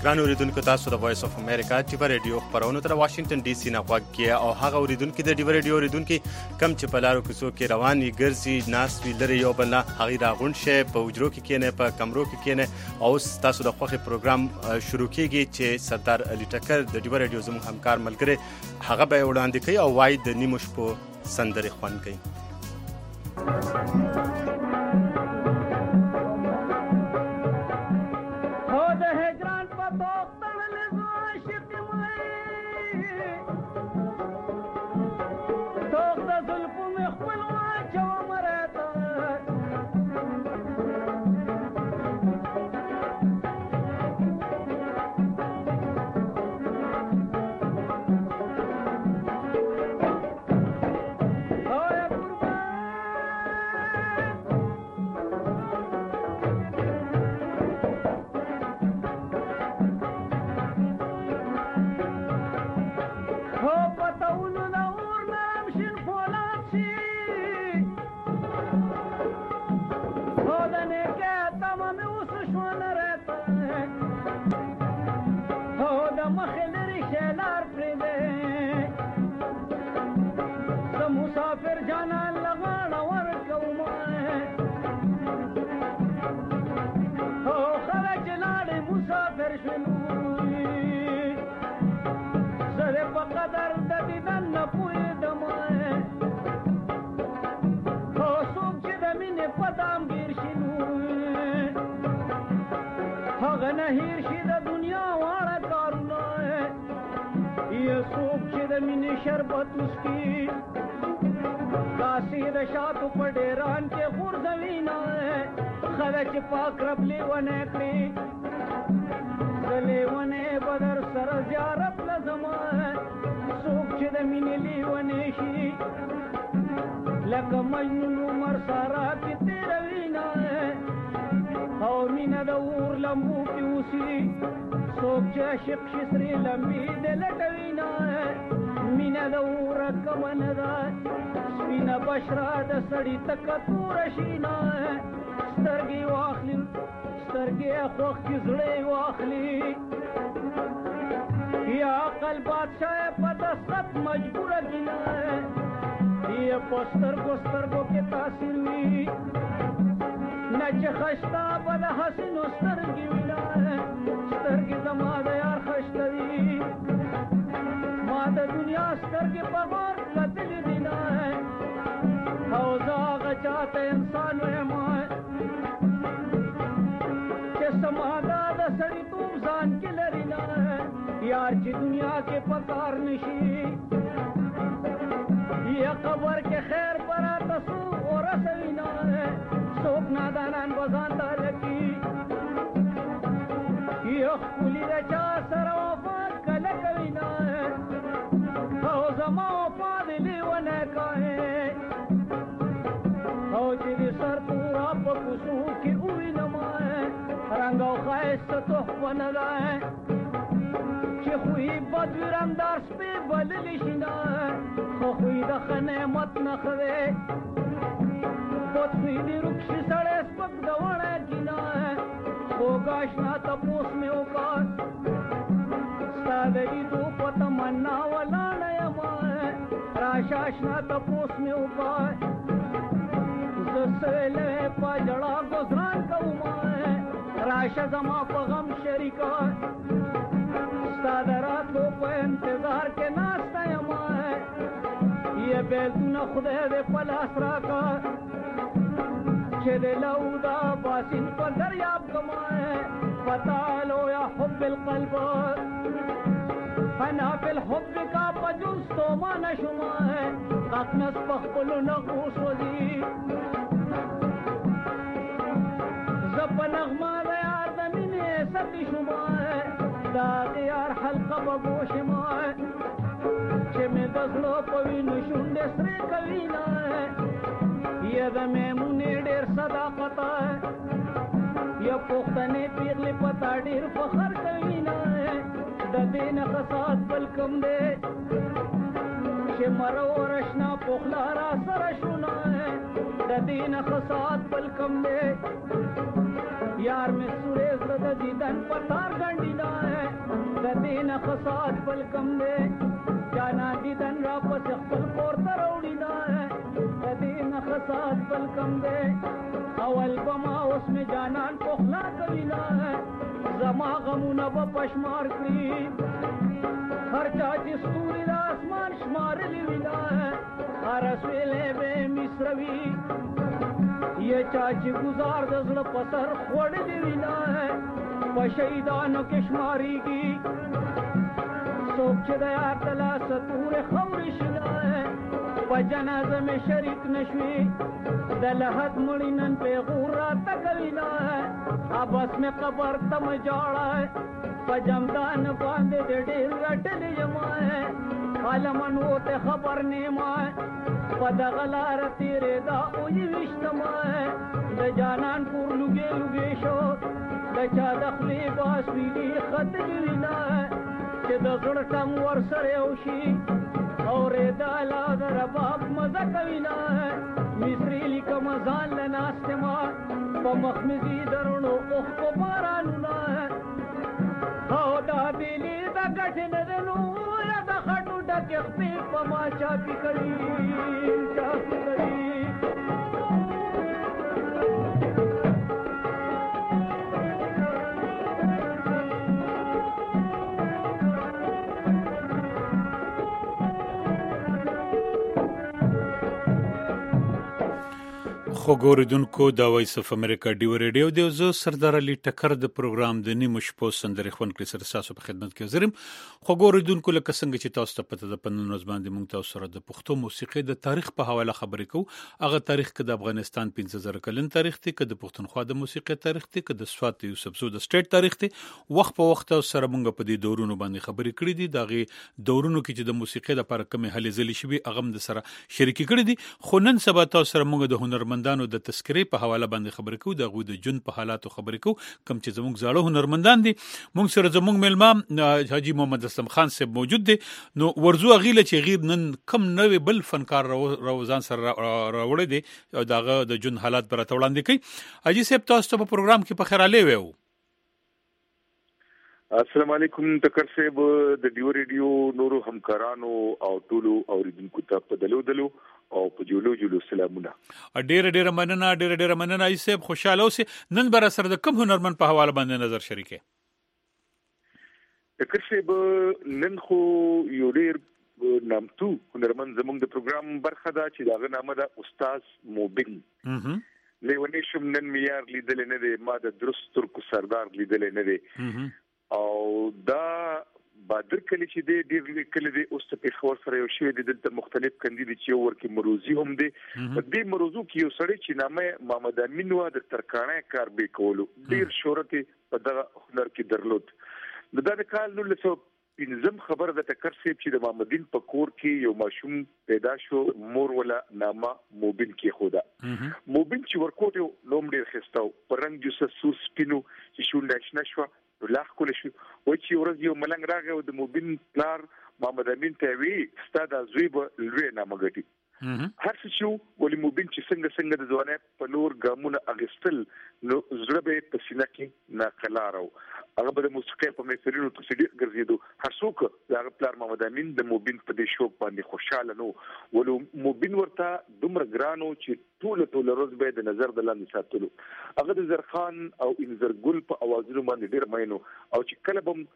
ګران اوریدونکو تاسو د وایس اف امریکا ټیوب ریډیو خبرونه تر واشنگټن ډي سي نه غوږی او هغه اوریدونکو د ټیوب ریډیو اوریدونکو کم چې په لارو کې څوک رواني ګرځي ناس وی لري یو بل هغه راغون شي په وجرو کې کینه په کمرو کې کینه او تاسو د خوخي پروګرام شروع کیږي چې سردار علي ټکر د ټیوب ریډیو زموږ همکار ملګری هغه به وړاندې کوي او وای د نیمو شپو سندري خوان کوي. शरबत उसकी काशी रशात पडेरान के खुर्दवीना खरच पाक रबली वनेकड़ी गले वने बदर सर जारत लजमा सूख द मिनली वनेशी लक मजनून उमर सारा की तेरवीना او مینا د اور لمبو کی اوسی سوچ شپ شسری لمبی د لټوینا مینا د اور کمن دا سپینا بشرا د سړی تک تور شینا سترګي واخلی سترګي خوخ کی زړې واخلی یا عقل بادشاہ پدست مجبور کینا یہ پوسٹر کو سترګو کې تاثیر وی نچ خشتا بد حسن سترګي وینا سترګي زما د یار خشتوي ما د دنیا سترګي په غور لتل دینا او زاغ چاته انسان وې ما چې سمادا د سړی تو ځان کې لرینا یار چې دنیا کې پکار نشي یا قبر کې خیر برا تاسو اور سوینا سوک نادانان بزان دارکی یخ کلی رچا سر وفاد کلکوینا او زما وفاد لیونه کائے او چیدی سر پورا پکسو کی اوی نمائے رنگ و خیست تحفہ ندائے چی خوی بدویرم درس پی بللشینا خو خوی دخ نعمت نخوے پوتوی دی رکشی سڑے سپک دوڑے کینا ہے خوگاشنا تپوس میں اوکار ستادری دو پتمنا والا نیما ہے راشاشنا تپوس میں اوکار زسویلے پا جڑا گزران کوما ہے راشا زما پا غم شریکا ستادرات لو پا انتظار کے ناستا یما ہے یہ بیلتون خودے دے پلاس راکا چھ لودا باسن پر دریاب کمائے فتالو یا حب القلب فنا فی الحب کا پجوز تو مانا شمائے قطنس پخبل نقوس وزی زب نغمہ دیار دمین ستی شمائے دا دیار حلقہ بگو شمائے چھ میں دزلو پوی نشون دسرے کوینا ہے یہ دا میمونی ډیر صداقت یا پختنے پیغلی پتا ډیر فخر کوینا دا دین خصات بلکم دے چھ مرو رشنا پخلارا سرشونا دا دین خصات بلکم دے یار میں سورے زدہ دیدن پتار گنڈینا ہے دین خصات بل کم دے جانا دیدن را پس خپل کور ته راوړي دا دین خصات بل کم دے اول بما اوس می جانان پخلا کوي زما غمونه به پشمار کړي هر چا چې ستوري د اسمان شمارلي وي هر سویلې به مصروي یا چا چې گزار د زړه په سر خوړلي وي په شهیدانو کې شمارېږي څوک چې د یار د لاسه تورې خاورې شي په جنازه مې شریک نشوي د لحد مړي نن پیغور راته کوي بس مې قبر ته مه جاړه په جمدان باندې د ډېر رټلې یم عالمنو ته خبر نیما په دغه لاره تېرېدا او یې ویشتم د جانان کور لوګې لوګې شو د چا د خولې باس ویلي ختلي وینا چې د زړه ټم ورسره یو شي اورېدا لا د رباب مزه کوي مصري لیکم ځان له ناستې ما په مخ مې دي درونو اوښ په بارانونه او دا دلی د ګټې نه د نو یا د خټو ډکې خپې په ما چاپي کړي چاپي کړي خو ګوریدونکو دا وایس اف امریکا ډیو ریډیو دی زه سردار علي ټکر د پروګرام د نیمو شپو سندرې خونکړي سره تاسو په خدمت کې حاضرم خو ګوریدونکو لکه څنګه چې تاسو ته پته ده په نن ورځ باندې موږ تاسو سره د پښتو موسیقي د تاریخ په حواله خبرې کوو هغه تاریخ کې د افغانستان 15000 کلن تاریخ دی کې د پښتونخوا د موسیقي تاریخ دی کې د سوات یوسفزو د سټیټ تاریخ دی وخت په وخت سره موږ په دې دورونو باندې خبرې کړې دي دغه دورونو کې چې د موسیقي لپاره کومه هلې ځلې شوي هغه د سره شریک کړې دي خو نن سبا تاسو سره موږ د هنرمندانو د تذکرې په حواله باندې خبرې کوو د غوډ جون په حالاتو خبرې کوو کوم چې زموږ زاړه هنرمندان دي موږ سره زموږ ملما حاجی محمد اسلم خان صاحب موجود دي نو ورزو غیله چې غیر نن کم نوې بل فنکار روزان سره راوړی دي دغه د جون حالات پر تړاندې کوي حاجی صاحب تاسو په پروګرام کې په خیراله ویو السلام علیکم تکر صاحب د ډیو ریډیو نورو همکارانو او ټولو اوریدونکو ته په دلو او په جولو سلامونه ډېر مننه ای صاحب خوشاله اوسئ نن بر سره د کوم هنرمند په حواله باندې نظر شریکه تکر صاحب نن خو یو ډېر نامتو هنرمند زموږ د پروګرام برخه ده چې داغه نامه ده استاد موبین لیونی شم نن میار لیدل نه دی ما د درست ترکو سردار لیدل نه دی او دا بادر کلی چې دی ډېر کلی دی اوس په خور سره یو شی د مختلف کندي چې ورکی مروزی هم دی په دې مروزو کې یو سړی چې نامه محمد امین و د ترکانه کار به کولو ډېر شهرت په دغه هنر کې درلود د کال 1915 خبر د تکر صاحب چې د محمدین په کور کې یو ماشوم پیدا شو مور ولا نامه موبین کې خوده موبین چې ورکوټ نوم ډېر خستاو پرنګ جوس سوس پینو چې شو نشنا شو لاخ کول شو و چې ورځ یو ملنګ راغی او د موبین پلار محمد امین ته وی ستاد زویب لوی نامه غټي هر څه شو ولې موبین چې څنګه د ځوانه په نور ګامونه اغستل نو زړه به په سینه کې ناقلارو هغه به د موسیقي په محفلونو کې سړي ګرځیدو هر څوک هغه پلار محمد امین د موبین په دې شوق باندې خوشاله نو ولو موبین ورته دومره ګرانو چې ټول روز به د نظر د لاندې ساتلو هغه د زرخان او انزرګل په اوازونو باندې ډېر مینو او چې کله بم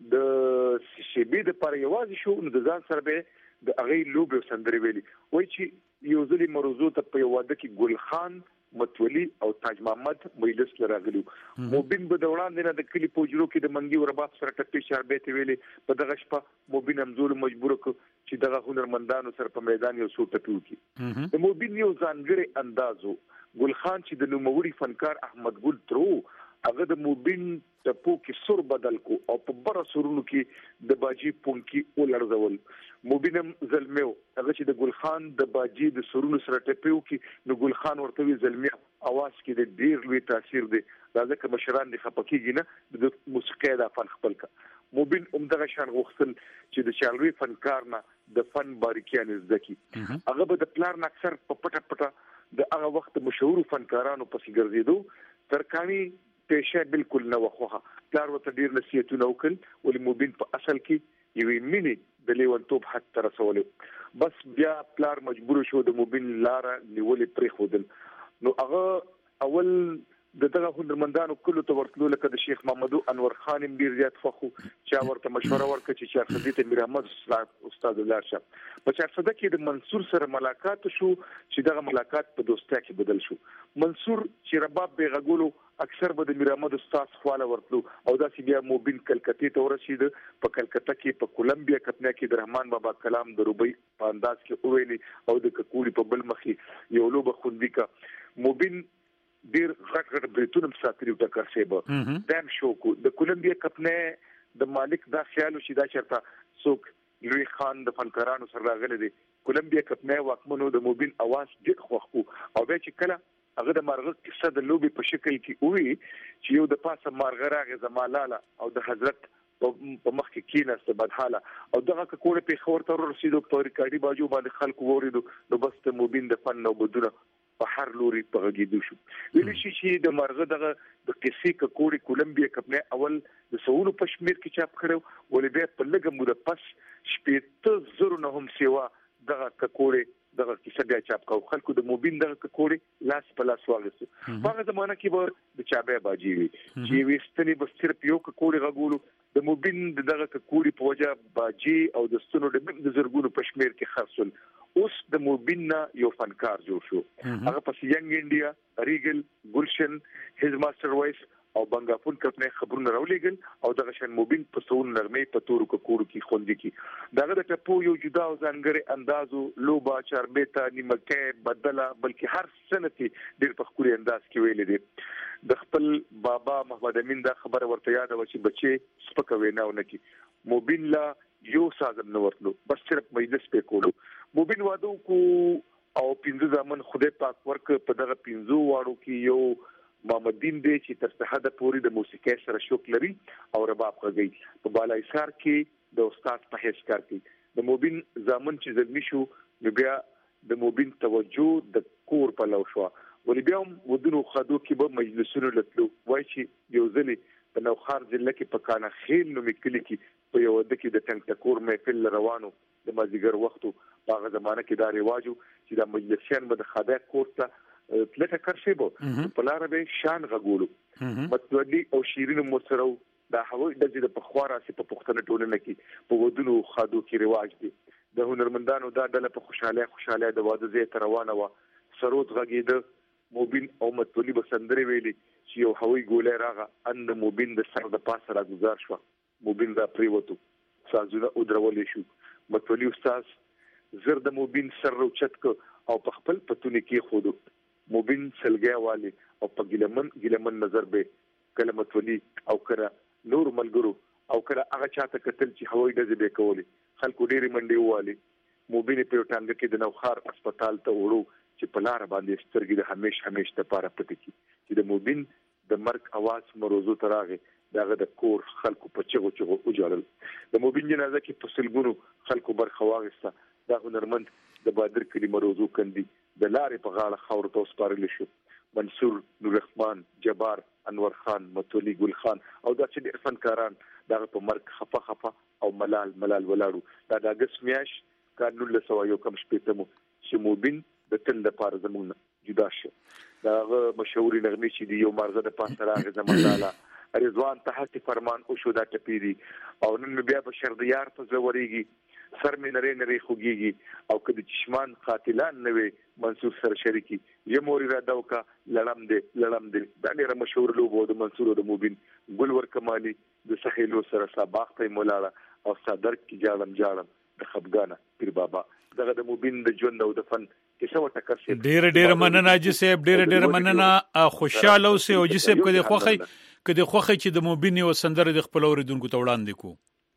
د شیبې د پر یوازې شو نو د ځان سره به د هغه لوب سندري ویلي وای چې یو ځلې مرزو ته په واده کې ګل خان متولی او تاج محمد مجلس لراغلو موبین به دوران نه د کلی پوجرو کې د منګي ورباط سره ټپي شربته ویلي په دغه شپه موبین همزول مجبور ک چې دغه هنرمندانو سره په میدان یو څو ټپي وکي د موبین یو ځانګړي اندازو ګل خان چې د نوموړي فنکار احمد ګل ترو هغه د موبین ټپو کې سر بدل کو او په بر سرونو کې د باجی پونکی ولړزول موبینم زلمیو هغه چې د ګل خان د باجی د سرونو سره ټپیو کې نو ګل خان ورته وی زلمیو اواز کې د ډیر لوی تاثیر دی راځه که مشران دي خپکیږي نه د موسیقي د فن خپل کا موبین عمدغه شان غوښتل چې د چالوي فنکار نه د فن باریکیان زدکی هغه به د پلان اکثر په پټه د هغه وخت مشهور فنکارانو پسې ګرځیدو ترکانی پیشه بالکل نه وخوخه پلار ورته ډیر نصیحتونه وکړل ولې موبین په اصل کې یوې مینې د لیونتوب حد ته رسولو بس بیا پلار مجبور شو د موبین لاره نیولې پرېښودل نو هغه اول دغه هنرمندانو کلو ته ورتلو لکه د شیخ محمد انور خان ډیر زیات فخو چې ورته مشوره ورکړه چې چارسدي ته میر احمد استاد ولارشه په چارسده کې د منصور سره ملاقات شو چې دغه ملاقات په دوستۍ کې بدل شو منصور چې رباب به غولو اکثر به د میر احمد استاد خواله ورتلو او دا چې بیا موبین کلکتې ته ورسید په کلکته کې په کولمبیا کتنه کې د رحمان بابا کلام د روبي په انداز کې ویلي او د ککوړي په بل مخې یو لوبه خوندې کا موبین ډیر غټ بریتونه ساتري د کارسيبه دیم شو کو د کولمبیا کپنه د مالک دا خیال شي دا چرته څوک لوی خان د فنکارانو سره راغلي دي کولمبیا کپنه واکمنو د موبین اواز ډیر خوخو او به چې کله هغه د مرغه قصه د لوبي په شکل کې وي چې یو د پاسه مرغه راغی زمالاله او د حضرت په مخ کې کیناسته بدحاله او دغه کوړه په خور تر رسیدو په ریکارډي باجو باندې خلکو وریدو نو بس ته موبین د فن نو بدونه په هر لوري په غږیدو شو ویل شي چې د مرغه دغه د قصې کوړي کولمبیا کپنه اول د سوونو پښمیر کې چاپ کړو ولې به په لګم د پس شپې زرو نه هم سیوا دغه کوړي دغه کیسه بیا چاپ کو خلکو د موبین دغه کوړي لاس په لاس واغستو په هغه زمانہ کې به د چابه باجی وي چې وستنی بس صرف یو کوړي غوولو د موبین دغه کوړي په وجه باجی او د ستونو د زرګونو پښمیر کې خرڅول اوس د موبین یو فنکار جوړ شو هغه پس ینګ انډیا ریګل ګلشن هیز ماستر وایس او بنگاپون کپنه خبرونه راولېګل او دغه شان موبین په سون نغمه په تورو کوړو کې خوندې کی دغه د ټپو یو جدا او ځانګړي اندازو لوبا چاربېتا نیمکه بدله بلکې هر سنتي ډېر په خوري انداز کې ویل دي د خپل بابا محمد امین دا خبره ورته یاد و چې بچي سپکوي نه ونکي موبین لا یو سازم نو ورتلو بس صرف مجلس په کولو موبین وادو کو او پینځه ځمن خدای پاک ورک په دغه پینځو واړو کې یو محمدین دی چې تر څه حد پورې د موسیقۍ سره شوق لري او رباب غږی په بالایسار کې د استاد په حیث کار کوي د موبین ځمن چې زلمی شو بیا د موبین توجه د کور په لور شو ولې بیا ودونو خادو کې به مجلسونو لتلو وای چې یو ځلې په نوخار ضلع کې په کانه خیل نو مکلی کې په یو د کې د ټنګ ټکور محفل روانو د مازیګر وختو په هغه زمانه کې دا رواجو چې د مجلسیان به د خدای کوټه پلټه کړشيبو په لار به شان غغولو متودي او شیرین مسرو دا هوی د پخوارا سي په پښتنه ټولنه کې په ودونو خادو کې رواج دي د هنرمندانو دا ډله په خوشاله د واده زی تر روانه و سرود غږید موبین او متولي بسندري ویلي چې یو هوی ګولې راغه ان موبین د سر د پاسه را گزار شو موبین دا پریوتو سازونه او درولې شو متولي استاد زر د موبین سر روچت کو او په خپل پتونی کې خودو موبین سلګیا والی او په ګلمن نظر به کلمت ولي او کړه نور ملګرو او کړه هغه چاته کتل چې هوای د دې کولی خلکو ډېری منډي والی موبین په ټانګه کې د نوخار هسپتال ته وړو چې په لار باندې سترګې د همیش لپاره پټ کی چې د موبین د مرګ आवाज مروزو تراغه داغه د کور خلکو په چغو وجالل د موبین جنازه کې په سلګونو خلکو برخه واغسته دا هنرمند د بادر کلی مروزو کندي د لارې په غاړه خاور ته سپارل شو منصور نور رحمان جبار انور خان متولي ګل خان او دا چې د فنکاران دغه په مرګ خفه او ملال ولاړو دا د اگست میاش کانو له سوایو کم شپېتمو چې موبین د تل لپاره زمونږ جدا شو داغه مشهوري نغمه چې دی یو مرزه د پاسه راغی زمونږه رضوان تحت فرمان او شو دا ټپيري او نن بیا په شرديار په زوريږي سر مې نری خوږيږي او کله چشمان قاتلان نه وي منصور سره شریکی یموري را دوکا لړم دې دا ډېر مشهور لوبو د منصور او د موبین ګلور کمالي د سخیلو سره سباق ته مولاړه او صدر کی جالم د خبګانه پیر بابا دغه د موبین د ژوند او د فن کیسه وټکر شي ډېر مننه جسب ډېر مننه خوشاله اوسه او جسب کدي خوخه چې د موبین او سندره د خپل اوریدونکو ته وړاندې کو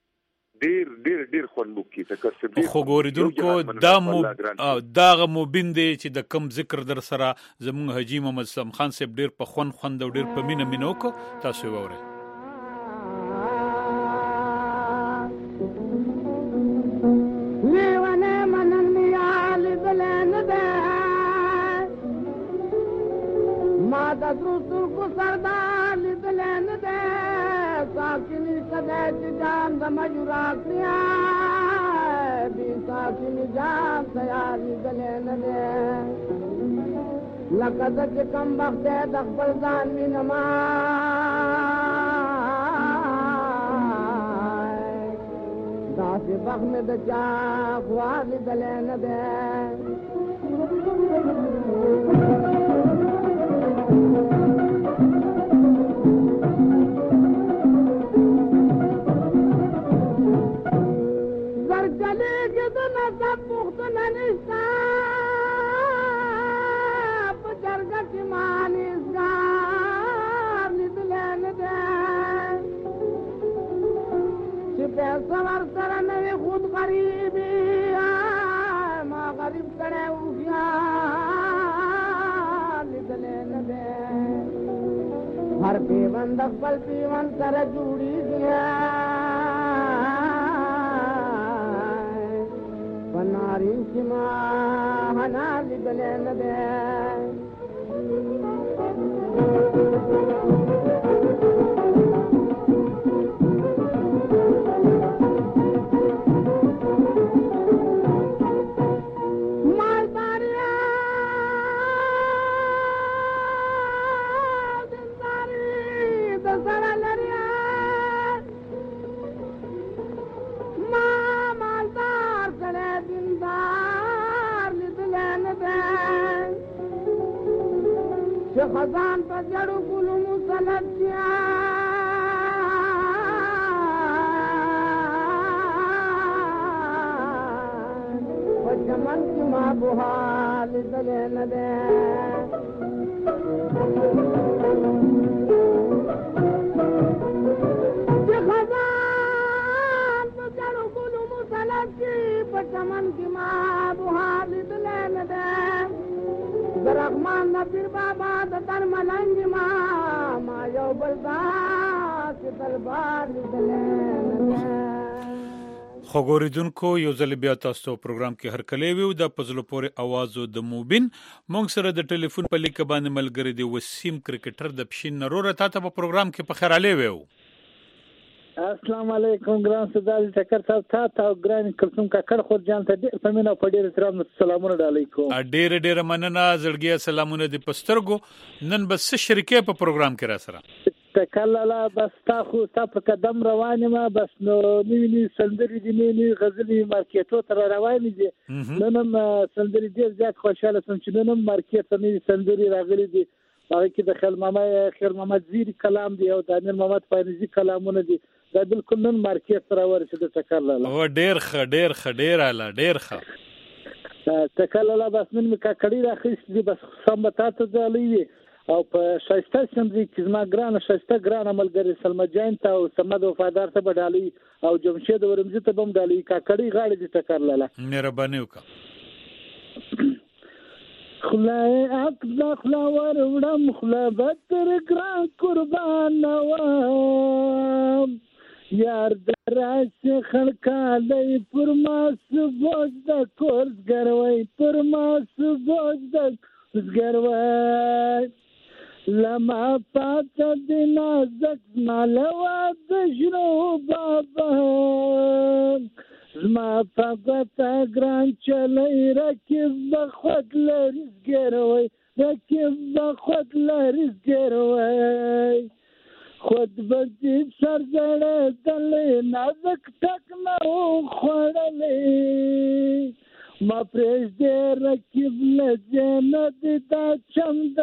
ډېر خوند وکي تکر څه خو ګوریدونکو دا موبین دی چې د کم ذکر در سره زموږ حجی محمد سلام خان صاحب ډېر په خوند او ډېر په مینه کو تاسو وره ما د درو کو سردار لیدلن ده جان د مجرات یا بیتا کی نجات تیار دلې نه ده لکه د کم وخت د خپل ځان مینما داسې وخت مې د چا خوا لیدلې نه ده سوار سره مې خود غریبي ما غریب کړه او بیا لیدلې نه ده هر پیوند خپل پیوند سره جوړیږي بناري چې ما هنا لیدلې نه ده خزان په جړو ګلو مسلط یا په چمن کې ما بوحال دلې نه ده خزان په جړو ګلو مسلط په چمن کې ما بوحال دلې نه ده رحمان نبیر بابا د در ملنګ ما یو بلدا چې دربار دلې خو ګوریدونکو یو ځل بیا تاسو پروګرام کې هر کله ویو د پزلو پورې आवाज د موبین مونږ سره د ټلیفون په لیک باندې ملګری دی وسیم کرکټر د پښین نروره تاسو په پروګرام کې په خیر علي ویو السلام علیکم ګران سودال ټکر تاسو او ګران کلثوم کاکړ خور جان ته ډیر پمنه په ډیر احترام سلامونه علیکم ډیر مننه زړګي سلامونه دي پسترګو نن بس شریکه په پروګرام کې را سره تکلاله بس تاسو په قدم روانه ما بس نو نیوی سندري دي نیوی غزلي مارکیټو تر روانه دي نن سندري ډیر زیات خوشاله سم چې نن مارکیټ ته نیوی سندري راغلي دي هغه کې د خیر محمد زیری کلام دی او د امیر محمد فایزی کلامونه دي دا بالکل نن مارکیټ سره ورسېد تکلاله او ډیر اعلی ډیر ښه تکلاله بس نن می کاکړی راخېست دي بس سمته ځلوي او په شایسته سندري کې زما ګران شایسته ګران ملګری سلمہ جان ته او سمد وفادار ته بدالي او جمشید ورمزي ته بم ډالي کاکړی غاړي دي تکلاله مهرباني وکړه خلای اقدا خلاور وړم خلا بتر ګران قربان نوام یار دراس خلکالای پر ما سبوز د کورس ګروي پر ما سبوز د کورس ګروي لما پات د نازک مالوا د جنو بابا زما فقط ګران چلای رکب بخوت لرز ګروي خود بردی سر زړه دلې نازک ټک نو خړلې ما پرېږ دې رکب لږه ندی دا چم د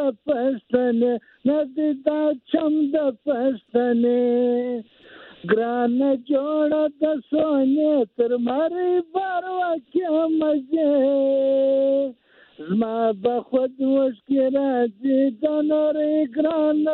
پښتنې ګران جوړه د سونې تر مری بار واکه مزه زما بخود مشکل راځي د نری ګران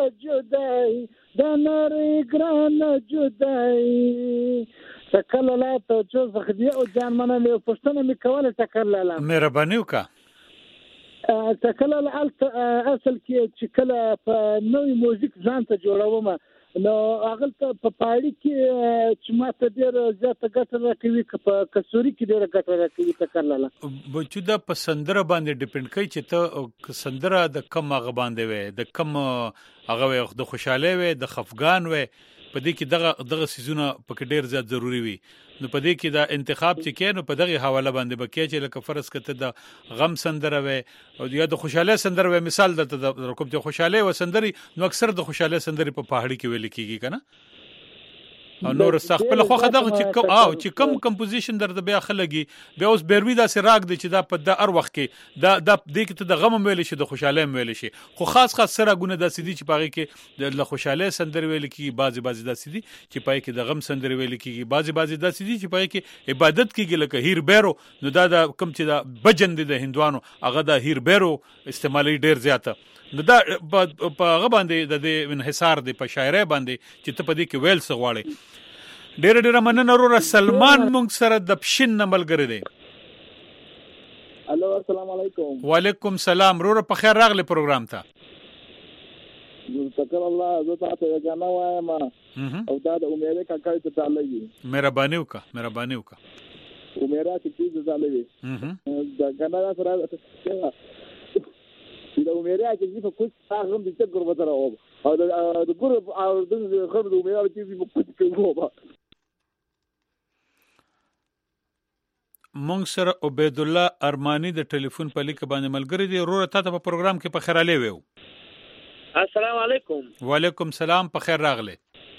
جدای تکلاله ته چې خدي او جان منلې پښتنه می کوله تکلاله مهرباني وکړه تکلاله اصل کې چې کله په نوې موزیک ځان ته جوړوم نو هغه په پاړی کې چې ماته ډېر زیاته ګټه راکوي په کسوري کې ډېر ګټه راکوي تکلاله بچو دا په سندره باندې ډیپند کوي چې ته سندره د کم هغه باندې وي د کم هغه د خوشاله وي د خفګان وي په دې کې دغه سيزونه په ډېر زیات ضروری وي نو په دې کې دا انتخاب چې کینو په دغه حواله باندې بکې چې لکه فرض کته د غم سندره وي او یا د خوشاله سندره وي مثال د کوم ته خوشاله و سندري نو اکثر د خوشاله سندري په پهاړي کې ویل کیږي کنه او نور استخپل خو خدغه چې کم کمپوزیشن در د بیا خلګي بیا اوس بیروي دا سراغ دي چې دا په د ار وخت کې دا د دې کې د غم ویل شي د خوشاله ویل شي خو خاص سراغونه د سدي چې پاره کې د خوشاله سندر ویل کیږي بعضي د سدي چې پای کې د غم سندر ویل کیږي بعضي د سدي چې پای کې عبادت کیږي لکه هیر بیرو نو دا د کم چې دا بجند د هندوانو هغه د هیر بیرو استعمالي ډیر زیاته نو دا په هغه باندې د انحصار دی په شاعرۍ باندې چې ته په دې کې ویل څه غواړي ډېر مننه ورور سلمان مونږ سره د پښین نملګری دی الو السلام علیکم وعلیکم سلام ورور په خیر راغلی پروګرام ته شکر الله زه تاسو ته غواړم وایم او دا د عمره کاکا ته تعالی مهرباني وکړه عمره چې تعالی دا کنه سره دا عمره چې په کوڅه هغه د څه ګربته راو او د ګرب او د خبر د عمره چې په کوڅه کې وو مونږ سره عبید الله ارمانی د ټلیفون په لیک باندې ملګری دی ورور ته په پروګرام کې په خیراله ویو السلام علیکم وعلیکم سلام په خیر راغله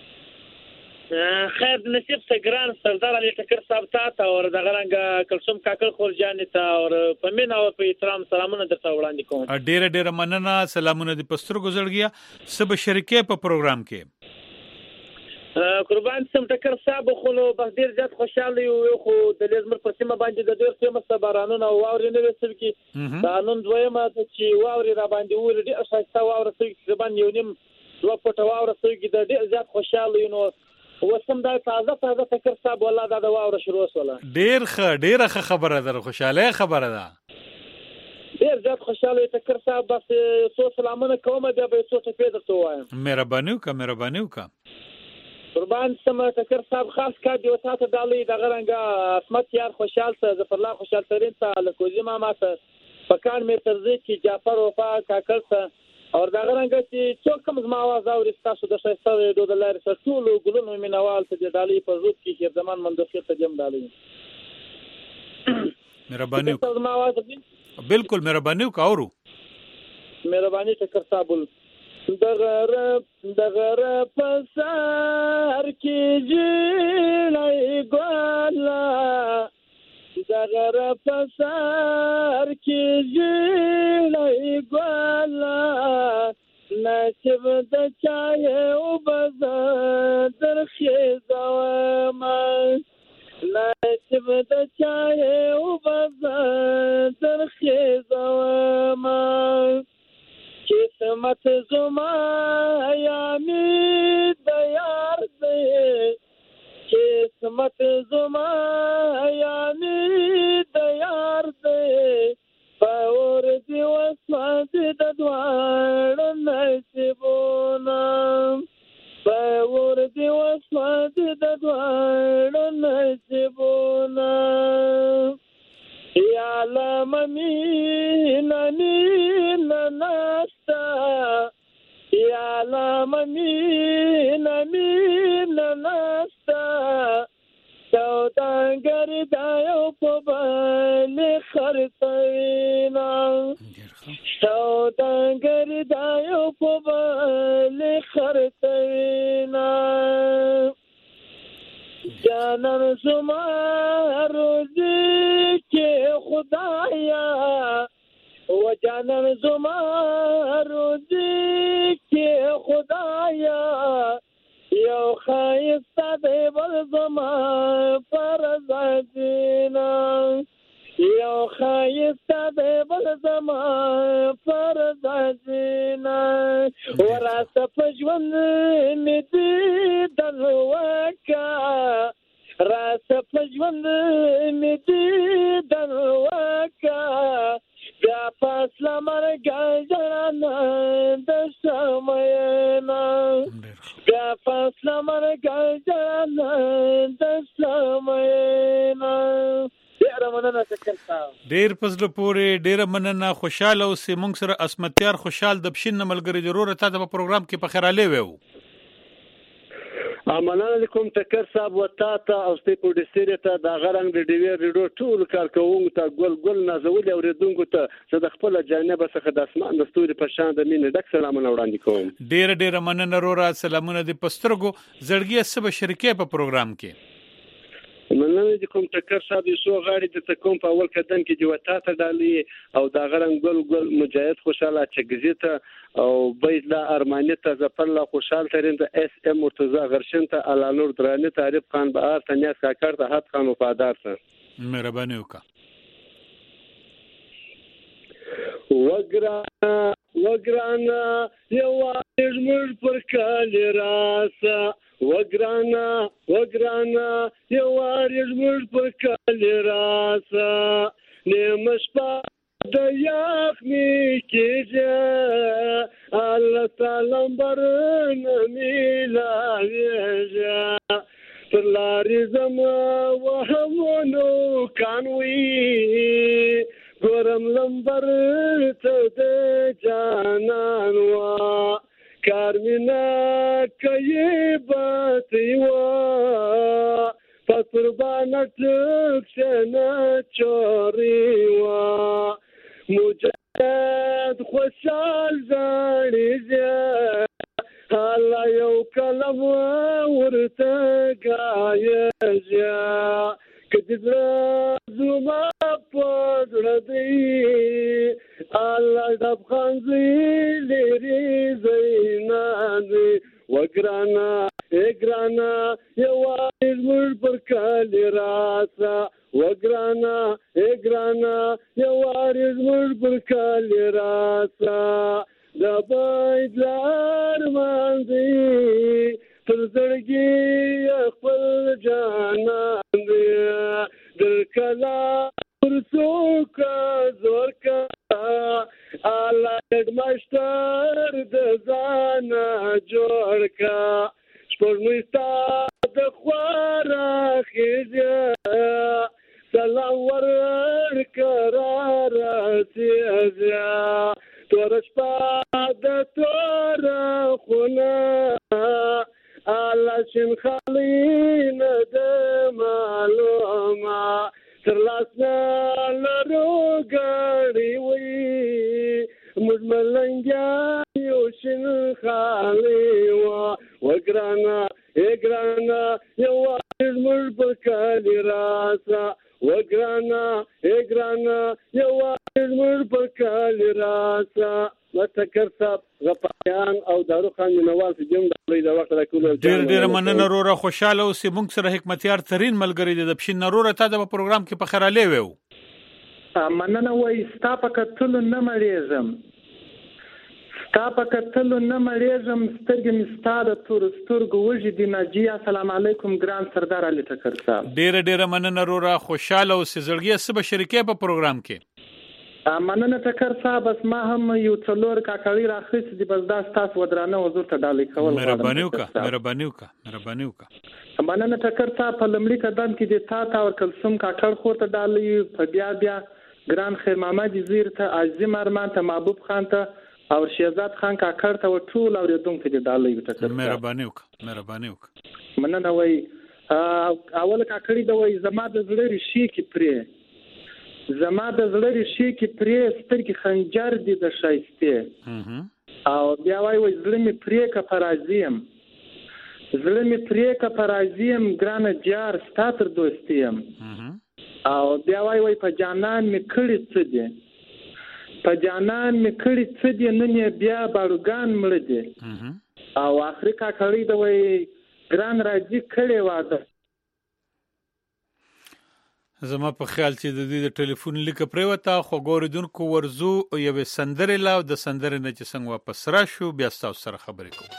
خیر نصیب سګران سردار علي ټکر صاحب ته او دغه رنګ کلثوم کاکل خورجان ته او په مینا او په احترام سلامونه درته وړاندې کوم ډېر مننه سلامونه د پستر گزړګیا سب شریکې په پروګرام کې قربان سم ټکر صاحب خو نو په ډیر زیات خوشاله یو خو د لزمر په سیمه باندې د ډیر سیمه سبارانو او واوري نه وسل کی قانون دویمه چې واوري را باندې ور دي اساسه واوري چې باندې یو نیم دوه پټ واوري چې د ډیر زیات خوشاله یو نو وسم دا تازه ټکر صاحب والله دا واوري شروع وسوله ډیره خبره ده خوشاله خبره ده ډیر زیات خوشاله ټکر صاحب بس سو سلامونه کوم بیا به څه ته پیدا وایم مهرباني وکړه قربان سم ټکر صاحب خاص کا دی وساته دالي دغه رنګه اسمت یار خوشحال ته ظفر الله خوشحال ترين ته لکوزي ما ماته پکان می ترځي چې جعفر وفا کاکل ته او دغه رنګه چې څوک کوم ما आवाज اوري تاسو د شایسته د لارې سره ټول ګلونو مینوال ته دالي په روپ کې چې زمان مندوخه ته جام دالي مهرباني وکړه بالکل مهرباني وکړه اورو مهرباني ټکر صاحب دغر پسار کی جیلای گوالا دغر پسار کی جیلای گوالا نچب د چای او بازار در خیزاوما نچب د چای او بازار در خیزاوما قسمت زما یامی دیار دی قسمت زما یامی دیار دی باور دی وسواد د دوار نصیبونا باور دی وسواد د دوار نصیبونا یا لمنی ناستا یا لمنی ناستا سوداګر دایو په باندې خرڅوینا سوداګر دایو په باندې خرڅوینا جانان زما روزي کې خدایا و جانان زما روزي کې خدایا یو خایسته دی بل زما پر زینا یو خایسته دی بل زما پر زینا وراسته په ژوند مې دې دلوکا راسته په ژوند مې دې دلوکا بیا فاصله مرګ جانا د سماینا بیا فاصله مرګ جانا د سماینا ډیر پزله پورې ډیر مننه خوشاله اوسې مونږ سره اسمتیار خوشحال د پښین ملګری ضرورت ته په پروګرام کې په خیراله ویو مننه کوم ټکر صاحب وتا ته او ستې پروډوسر ته د غرنګ د ډیوی ریډیو ټول کارکونکو ته ګل نازول اوریدونکو ته زه د خپل جانب څخه د اسمان د ستوري په شان د مینې ډک سلامونه وړاندې کوم. ډیر مننه رورا سلامونه د پسترګو زړګي سبا شریکې په پروګرام کې. مننه کوم ټکر صاحب شو غاړي د کوم په اول قدم کې جو وتا ته ډالي او د غرنګ ګل مجاهد خوشاله چګزیته او بيد لا ارماني ته زفر لا خوشحال ترين د اس ام مرتضی غرشن ته علانور درانه تعریف خان بهار تنیاس کاکر ته حد خان وفادار ته مهرباني وکا وګرانا یو اجمر پر کال راسا وګرانا یو اجمر پر کال راسا نیمش په د یخنی کېږه الله تعالی برن میلاویږه پر لارې زما وهمونو کانوي ګورم لمبر ته د جانان وا کارمینا کوي باتی وا پسربانه څنګه چوري وا مجاهد خوشحال زړیږي الله یو کلم ورته گایږي کله زما پړ دی الله د افغانزي لري زینان وګرانا یو زمر پر کال راسا وګرانا یو زمر پر کال راسا د باید لار باندې تر زړګي خپل جانان دی در کلا ورڅوک زور کا الله دې مشتر د ځان جوړ کا شپږمې ستا د خواره خېجه سلام ورکړه راسیږه تور شپه د تور خونه الله شین خالي نه د معلومه تر لاسه لرو غړي وي مزملنګا یو شین خالي وګرانا یو زمر په کال راسا وګرانا یو زمر په کال راسا متکر صاحب غپیان او دارو خان نواز جمع د وخت راکول ډیر مننه رورا خوشاله او سیمونږ سره حکمتیار ترين ملګری د بشین رورا ته د پروګرام کې په خراله وو مننه وای ستا په کتل نه مړېږم سترګې مستا د تور سترګو وږي دی ناجی السلام علیکم ګران سردار علي ټکر صاحب ډیر مننه رورا خوشاله او سزړګي سبا شریکې په پروګرام کې مننه ټکر صاحب بس ما هم یو څلور کاکړی راخص دي بس دا تاسو ودرانه حضور ته ډالې کول مهرباني وکړه مننه ټکر صاحب په لمړي قدم کې د تا او کلثوم کاکړ خور ته ډالې په بیا ګران خیر محمد زیر ته عظیم ارمان ته محبوب خان ته او شهزاد خان کاکړ ته ټول اوریدونکو ته ډالې ټکر مهرباني وکړه مننه وای اول کاکړی دا وای زما د زړه ریشي کې پرې سترګې خنجر دي د شایسته او بیا وای زړه می پرې کا پرازیم ګران جار ستاتر دوستیم او بیا وای په جانان می کړي څه دي نن بیا باړوګان مړ دي او اخر کاکړی دا وای ګران راځي کړي واده زما په خیال چې د دې د ټلیفون لیک پریوته خو ګوردونکو ورزو یو سندره لا د سندره نه چې څنګه واپس راشو بیا تاسو سره خبرې کوم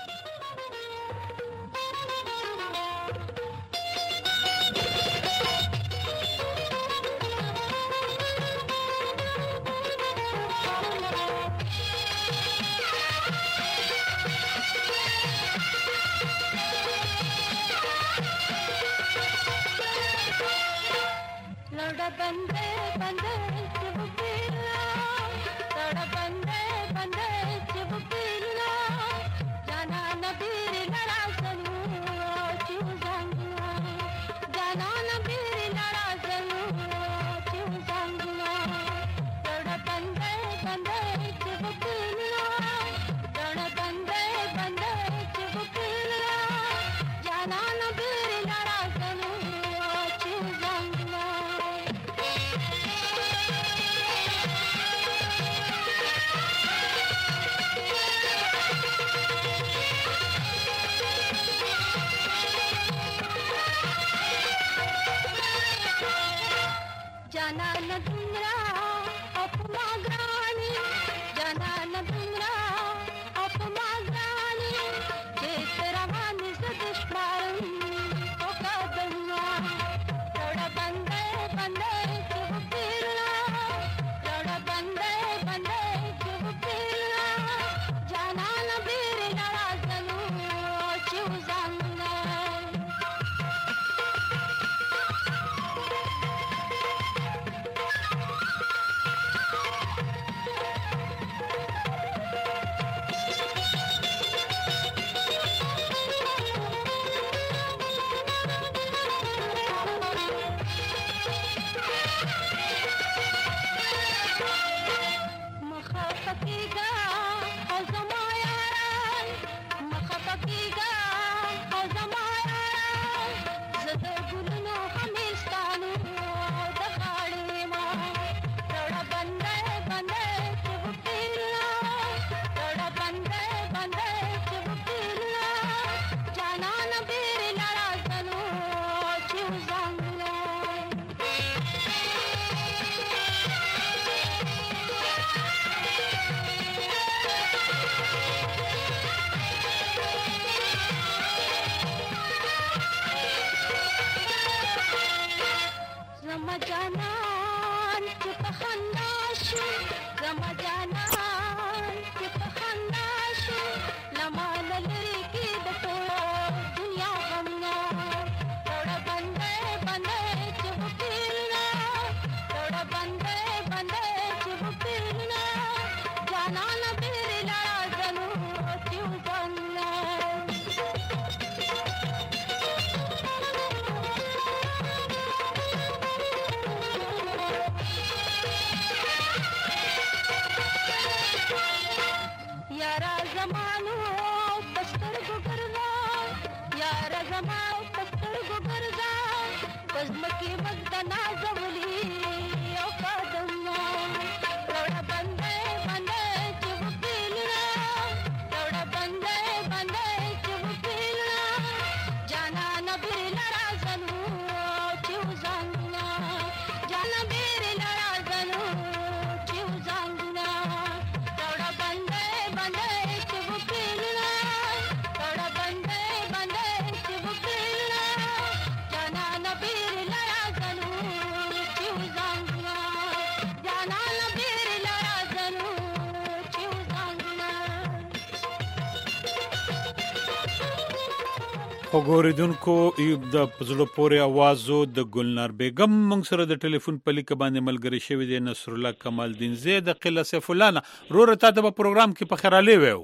وګوریدونکو د پزړو پورې आवाजو د ګلنار بیگم موږ سره د ټلیفون په لیک باندې ملګری شوی دی نصر الله کمال الدین زید د قله سیف الله نه روره تاسو په پروګرام کې په خیراله ویو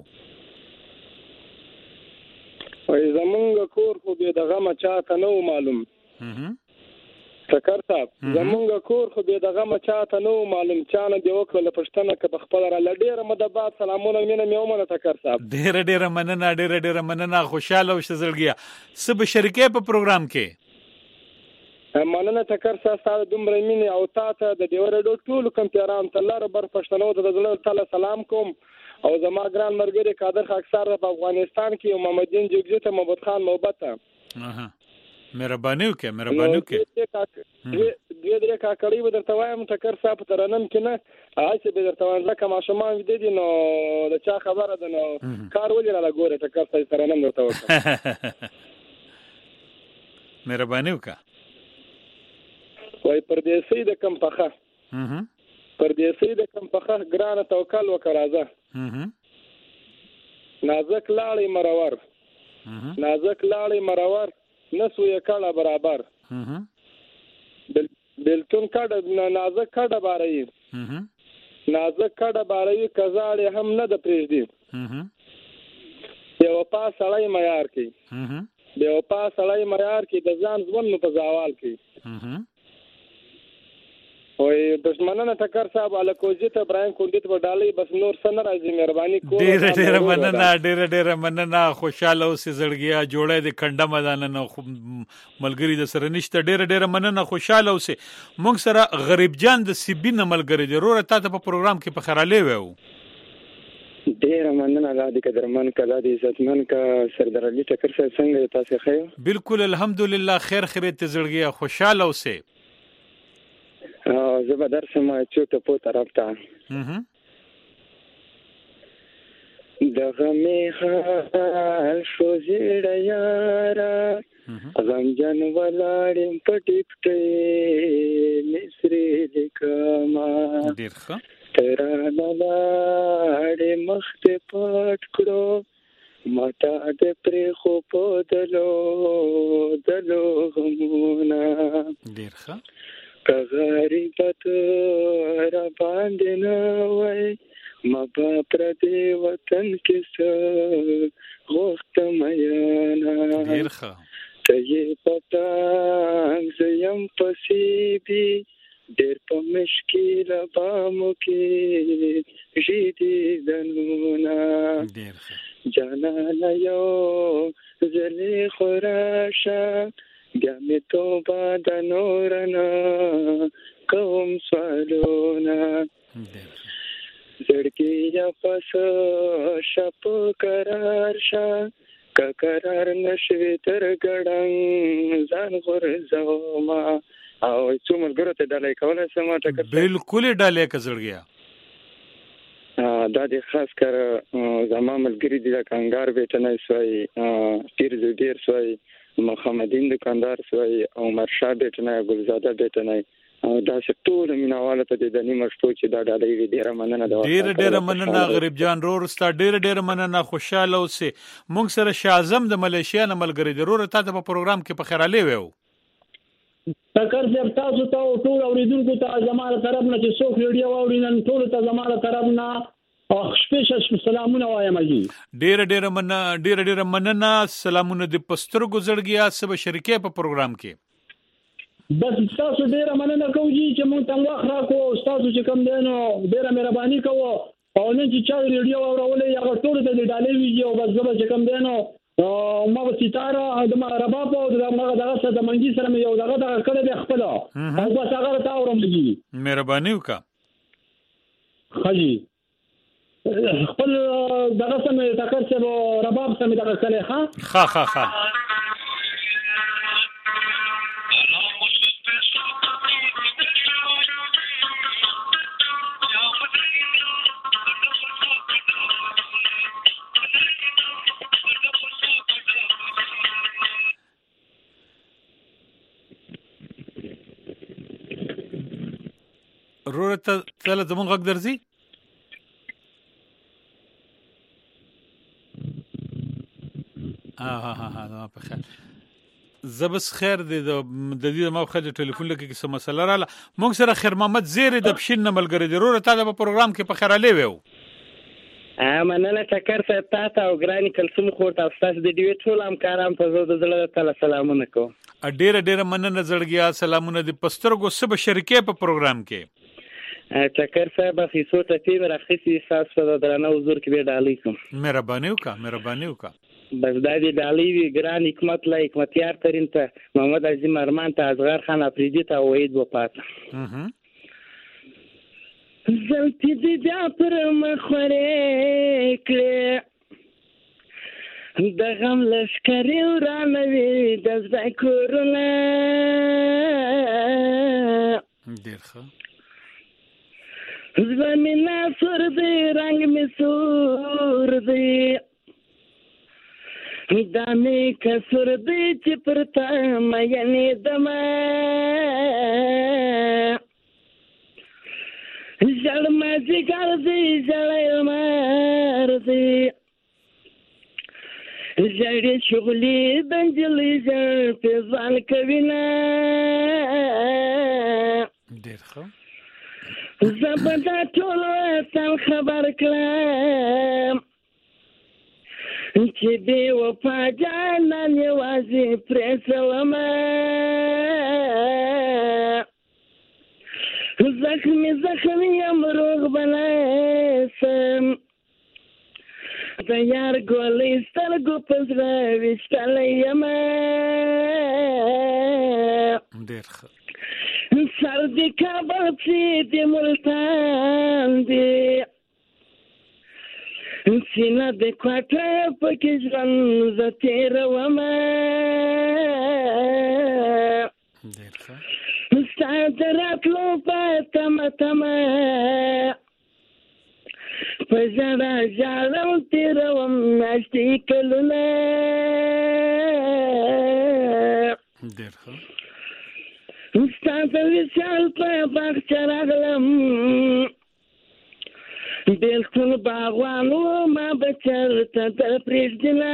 وای زمونږ کور خو به دغه مچاته نو معلوم فکر صاحب زمونږ کور خو به دغه مچاته نو معلوم چانه دی وکړه پښتنه که خپل را لډیره مدبات سلامونه مینه میومنه تکر صاحب ډیره مننه ډیره مننه خوشاله او شزړګیا سب شریکې په پروګرام کې مننه تکر صاحب دومره مینه او تاسو د دیوره ټول کوم پیران الله رب پښتنو د زړه تعالی سلام کوم او زما ګران مرګري قادر خاکسار په افغانستان کې محمد دین جوګجی ته محمد خان محبت مهرباني وکړه دوی درې کاکړی به درته وایم ټکر صاحب ترنم کې نه آی به درته وایم لکه ماشومان دي نو د چا خبره ده نو کار ولې را لګوره ټکر صاحب ترنم درته وکړه مهرباني وکړه وای پردیسي د کم پخه پردیسي د کم پخه ګرانه توکل وکړه نازک لاړې مرور نازک لاړې مرور نسو یې کړه برابر بلتون کډه نازک کډه باري نازک کډه باري کزاړې هم نه د پریږدي یو پاس سړی معیار کی یو پاس سړی معیار کی د ځان ځون په زوال کی وای دشمنانه ټکر صاحب الکوزی ته ابراهيم کونډیت په ډالۍ بس نور سن راځي مهرباني کوم ډیره مننه خوشاله اوسې زړګیا جوړه د کنده مدان نه ملګری د سره نشته ډیره مننه خوشاله اوسې موږ سره غریب جان د سیبین ملګری دی روره تاسو په پروګرام کې په خراله وو ډیره مننه غادي قدرمن کله د عزتمن کا سردار علي ټکر صاحب څنګه تاسو خیر بالکل الحمدلله خیر ته زړګیا خوشاله اوسې زه به درسم چوټه په طرف ته دغه می حال شو زیړه یاره غمجن ولاړم پټی پټی مصری لیکما ډیر ښه ترانه لاړې مخ ته پټ کړو ماته د پرې خو په دلو غمونه ډیر ښه که غریبت را باندې نه وای ما په پردي وطن کې څه غوښتم یانا ډیر ښه ته یې پتنګ زه یم پسیبي ډېر په مشکله بامو کې ژیدېدنونه ډیر ښه جانانه یو ځلې خو راشه بیا مې توبه د نور نه کوم سوالونه زړګي یا پس شپ قرار شه که قرار نشوي تر ګړنګ ځان غورځوما او څو ملګرو ته ډالۍ کولی شم ټکر بالکل ډالۍ که زړګیا دا د خاص کر زما ملګری دي لکه انګار بیټنی سوی پیرزو ډیر سوی محمدین دکاندار سوی عمر شاه بیټنی ګلزاده بیټنی دا ټول میناواله ته د نیمه شپو چې دا ډالۍ وي ډیره مننه ده ډیره مننه غریب جان رورستا ډیره مننه خوشاله اوسې مونږ سره شاعظم د ملیشیا نه ملګری ضرور ته په پروګرام کې په خیراله ویو تکر چې تاسو ته ټول اوریدونکو ته زماره طرف نه چې څوک ریډیو اورینن ټول ته زماره طرف نه سپیشل سلامونه وایم جی ډیره مننه سلامونه د پسترګو زړګیا سبا شریکې په پروګرام کې بس تاسو ډیره مننه کوم چې مونږ ته وخت راکو تاسو چې کوم دینو ډیره مهرباني کوو او نن چې چا ریډیو اورولې یا ټول ته د ډالۍ ویډیو بس زما چې کوم دینو ما وسیتاره د ما رباب او دغه څه د منګي سره یو دغه کړه د خپل او بس هغه ته اورم دي مهرباني وکا خجی خپل دغه سم تکر څه رباب سم دغه کله ها رورته تل زمون غږ درځي ها په خیر زبس خیر د دې ما خو د ټلیفون لکه څه مسله رااله مونږ سره خیر محمد زیری د بشین ملګری ضرور ته په پروګرام کې په خیراله ویو مننه ټکر ته او ګرانی کلسم خورت او تاسو د دې ټول همکاران په زړه د زړه تعالی سلامونه کو ډیره مننه زړګیا سلامونه د پسترګو سب شریکې په پروګرام کې ټکر صاحب خیسو ته تیم راخصي احساس په درنه حضور کې به ډالۍ کوم مهرباني وکا بس دا دی ډالۍ وی ګران حکمت لا حکمتیار ترين ته محمد عظیم ارمان ته اصغر خان افریدی ته وحید وپاته زلتی دی بیا پر مخوره کړه د غم لشکري ورانوي د ځای کورونه ډیر ښه زمينا سور دی رنگ می سور دی دامي کسور دی چې پرتا مې دما جل مازی ګر دی جل مار دی جړې شغلې بنجلې جړ په ځان کوینا ډیر ښه زبدا ټول تل خبر کړم چې به وفا جانان یوازې پرېښوم زخمی یم روغ بناسم د یار ګولې سترګو په زړه ویشتلی یم ډېر ښه سر د کابل چې د ملتان دی سینه د کوټه پکې ژوند زه تېروم ډېر ښه ستراتلو په تمه په ژړا ژړم تېروم میاشتې کلونه ډېر ښه ستا د وصال په باغچه راغلم بېلتون باغوانو ما به چېرته در پرېږدینه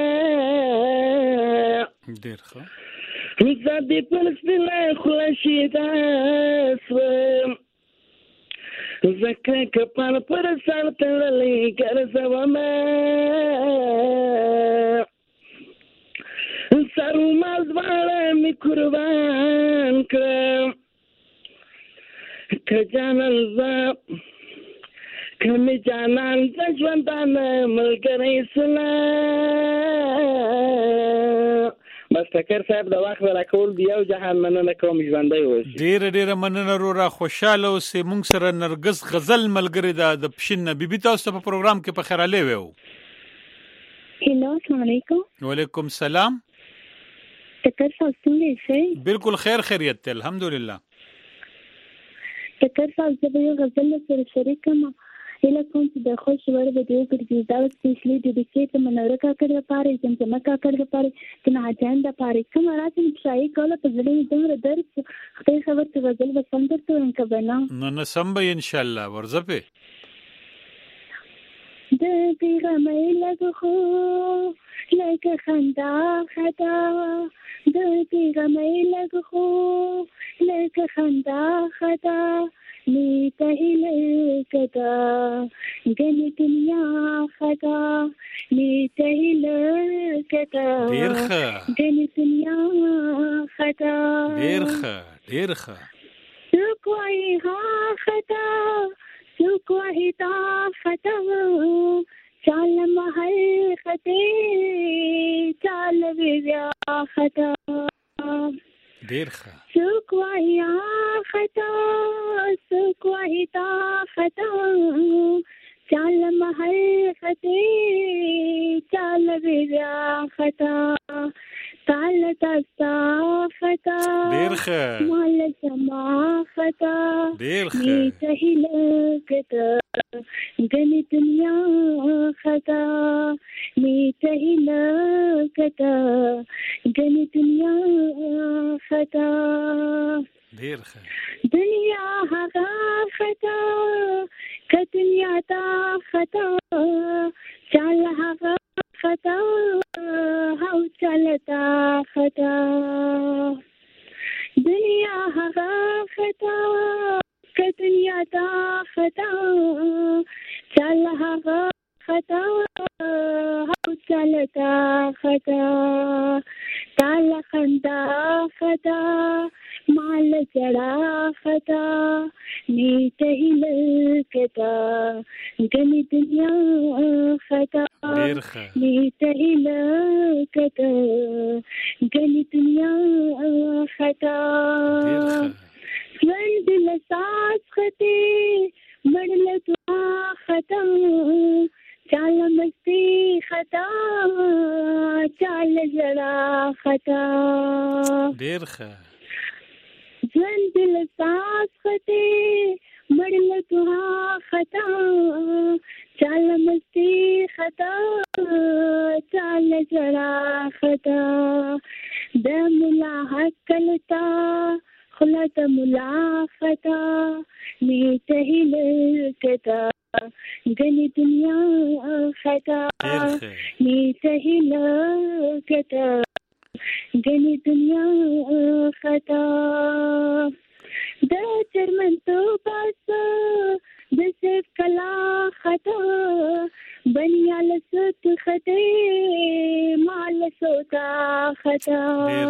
ډېر ښه زه دې پر سپینه خوله شیده شوم ځکه کپړ پر سر تړلی ګرځومه سر ومال دواړه مې قربان کړم که جانان زه که مې جانان د ژوندانه ملګری سونه بس ټکر صاحب د وخت راکول دی یو جهان مننه کوم ژوندی اوسئ ډېره مننه وروره خوشحاله اوسئ موږ سره نرګس غزل ملګرې ده د پښین نه بیبي تاسو ته په پروګرام کې په خیر علي وو هلو السلام علیکم وعلیکم السلام ټکر صاحب څنګه یې بالکل خیریت ته الحمدلله ټکر صاحب زه به یو غزل سره شریکم هله کوم چې د خوش ور ویډیو ګرځي دا سپیشلی ډیډیکیټ منور کاکړ لپاره زمزمه کاکړ لپاره چې نه جان د پاره کوم راځي چې شای کوله په ځلې دمر درس خدای خبر ته غزل وسم درته انکه بنا نه سم به ان شاء الله ورځه په د پیغامې لګو خو لکه خندا خدا د پیغامې لګو خو لکه خندا خدا نیته هیله کدا ګنې دنیا خدا نیته هیله کدا ډېر ښه ګنې دنیا خدا ډېر ښه سکوای ها خدا سکوای تا خدا چال محل خطه چال بیا خدا ډېر ښه سکوای خدا سکوای تا خدا چال محل خطه چال بیا خدا تال تاستا خطا ډېر ښه مال سما خطا ډېر ښه نیته هیله کده ګنې دنیا خطا نیته هیله کده ګنې دنیا خطا ډېر ښه دنیا هغه خطا که دنیا تا خطا چال هغه خطا هاو چلتا خطا دنیا هغه خطا که دنیا تا خطا چل هغه خطا هاو چلتا خطا تال خندا خطا مال جڑا خطا نیته هیله کدا ګنې دنیا خطا نیته هیله کدا ګنې دنیا خطا ژوند دل ساز خطه مړل دعا خطا چال مستی خطا چال جڑا خطا ډېر ښه ژوند دل ساز خطه مړل دعا خطا چال مستی خطا چال جڑا خطا د ملا حق لتا خلت ملا خطا نیته هیله کدا ګنې دنیا خطا نیته هیله کدا ګنې دنیا خطا د چرمن تو پاس د سیف کلا خطا بنیال ست خطه مال سوتا خطا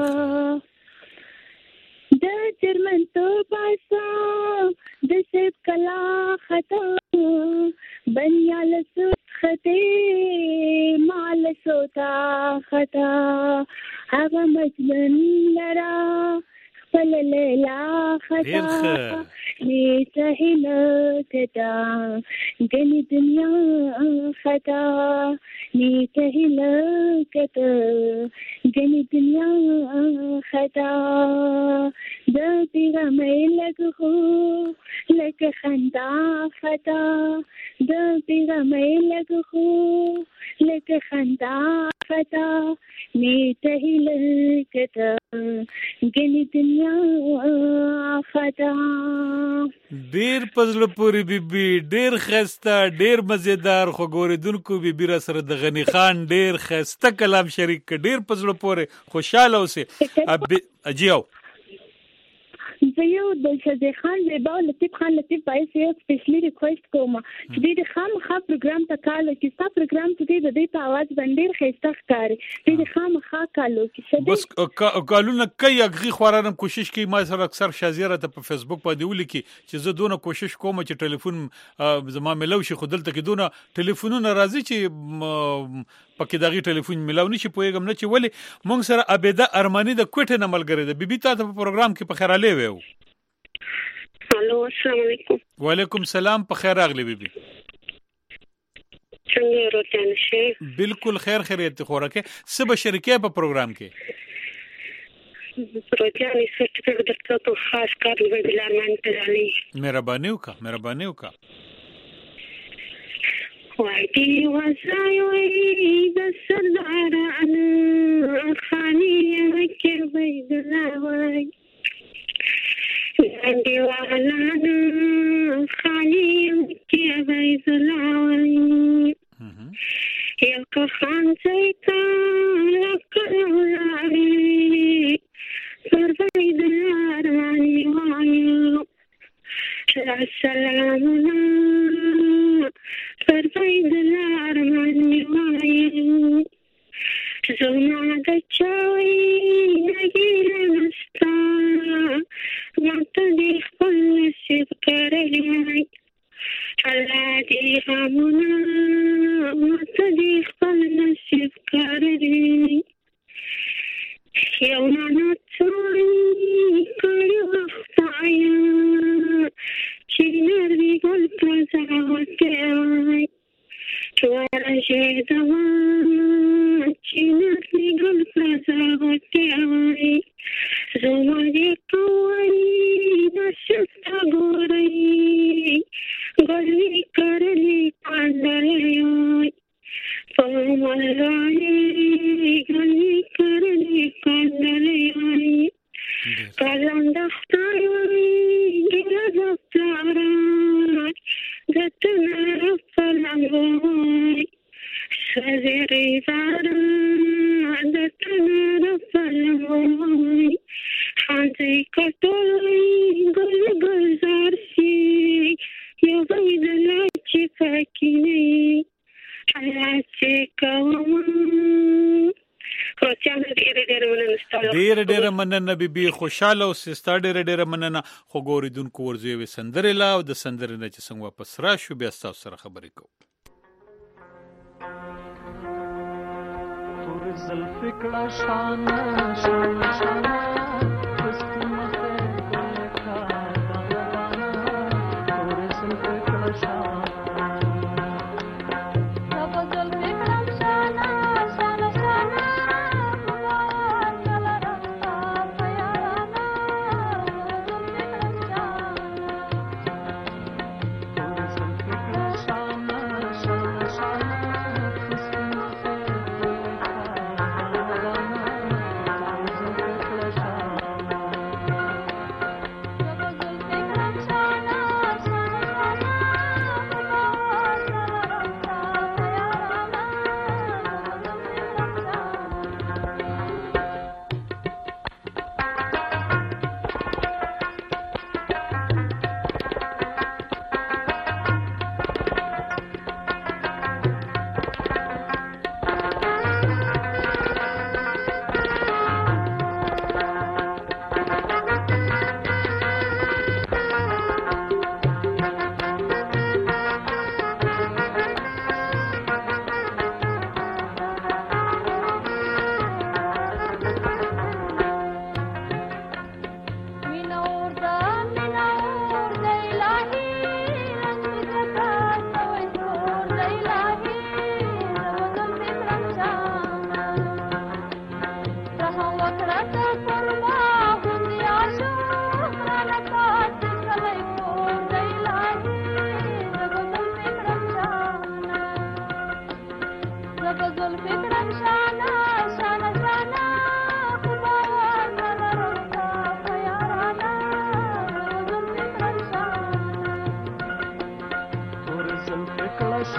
د چرمن تو پاس د سیف کلا خطا بنیال ست خطه مال سوتا خطا هغه مجنون لرا خپل لیلا خطا نیته هیله کدا ګنې دنیا خطا نیته هیله کدا ګنې دنیا خطا د پیغمې لګ خو لکه خندا فتا د پیغمې لګ خو لکه خندا فتا نیته هیله کته ګنې دنیا فتا. ډیر پزله پوری بیبي ډیر خسته ډیر مزیدار خو ګوریدونکو بیبي را سره د غنی خان ډیر خسته کلام شریک ډیر پزله پوری خوشاله اوسه اجیو زه یو د شجاع خان زیبا او لطیف خان لطیف باعث یو سپیشلی ریکویسټ کوم چې دې خامخا پروګرام ته کالو چې ستا پروګرام ته د دې په आवाज باندې ډېر ښایسته ښکاري دې خامخا کالو چې بس کالونه کوي اغي خورانم کوشش کوي ما سره اکثر شازیره ته په فیسبوک باندې ولیکي چې زه دونه کوشش کوم چې ټلیفون زما ملو شي خودلته کې دونه ټلیفونونه راځي چې پکې دغه ټلیفون ملاو نشي پويګم نه چې ولی مونږ سره ابدا ارمانی د کوټه نه ملګری ده بیبي تاسو په پروګرام کې په خیراله ویو. الو السلام علیکم. وعلیکم السلام په خیر راغلی بیبي. څنګه روتان شي؟ بالکل خیر خیریت خوراکه سبا شریکه په پروګرام کې. روتان سټ درته په خاص کار لوي ارمان ته علي. مهرباني وکړه. وعدي وسايوي بالسردار أنا خاني أذكر بيد الهواي عندي وعلانا خاني أذكر بيد الهواي يلقى خان زيتا لك الأولاري صار بيد الأرماني وعيو السلام فرفيد الأرماني وعيو زونا دجاوي نجيل مستا معتدي خل سبكر لي الذي غمنا معتدي خل سبكر لي يوم نطوري كل وقت عيا شينر بيقول بلازا وكاي توارا جيدوا شينر بيقول بلازا وكاي زوالي قوي نشفت غوري غوري كارلي قاندريوي فهم الغالي غوري كارلي قاندريوي قلم دختاري جلد دختاري دتنا رفل عمري سازيري زارا دتنا رفل عمري حانتي كتولي قل زارسي يا بيد العجي فاكيني العجي كوامي ډېر مننه بیبي خوشاله او سستا ډېر مننه خو ګوریدونکو ورځي سندره لا او د سندره نه چې څنګه واپس راشو بیا تاسو سره خبرې کوو. تور زلفک شان شان شان